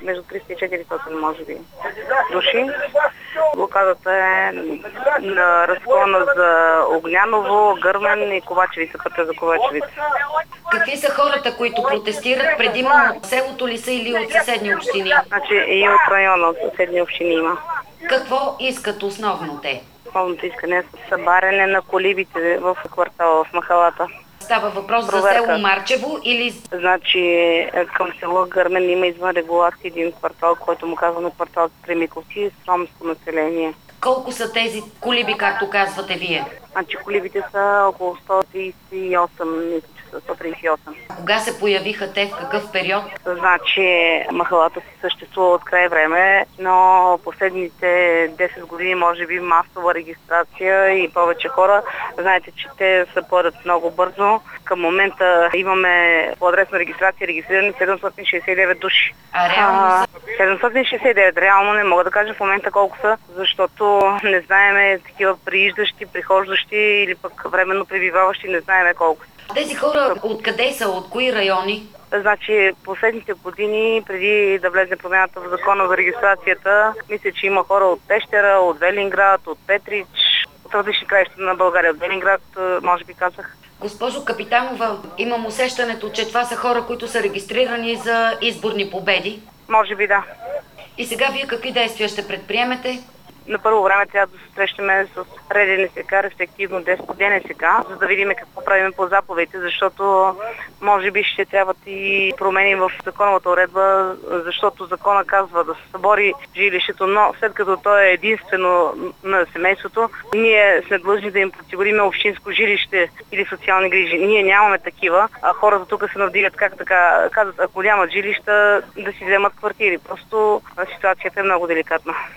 между 300 и 400, може би, души. Блокадата е на разклона за Огняново, Гърмен и Ковачевица, пътя за Ковачевица. Какви са хората, които протестират? Предимно от селото ли са или от съседни общини? Значи и от района, от съседни общини има. Какво искат основно те? Основното искане е събаряне на колибите в квартала, в махалата. Става въпрос за село Марчево или... Значи към село Гърмен има извън регулация един квартал, който му казваме квартал Кремиковци, с ромско население. Колко са тези колиби, както казвате вие? Значи колибите са около 138, мисля, че са 138. Кога се появиха те, в какъв период? Значи махалата си съществува от край време, но последните 10 години може би масова регистрация и повече хора. Знаете, че те се подат много бързо. Към момента имаме по адресна регистрация регистрирани 769 души. А реално са? 769. Реално не мога да кажа в момента колко са, защото не знаеме такива прииждащи, прихождащи или пък временно пребиваващи, не знаеме колко са. Тези хора откъде са, от кои райони? Значи последните години, преди да влезе промяната в закона за регистрацията, мисля, че има хора от Пещера, от Велинград, от Петрич, от различни краища на България. От Велинград, може би казах. Госпожо Капитанова, имам усещането, че това са хора, които са регистрирани за изборни победи. Може би да. И сега вие какви действия ще предприемете? На първо време трябва да се срещаме с РДНСК, респективно ДНСК, за да видим какво правим по заповедите, защото може би ще трябват и промени в законовата уредба, защото закона казва да се събори жилището, но след като то е единствено на семейството, ние сме длъжни да им подсигурим общинско жилище или социални грижи. Ние нямаме такива, а хората тук се навдигат, как така казват, ако нямат жилища, да си вземат квартири. Просто ситуацията е много деликатна.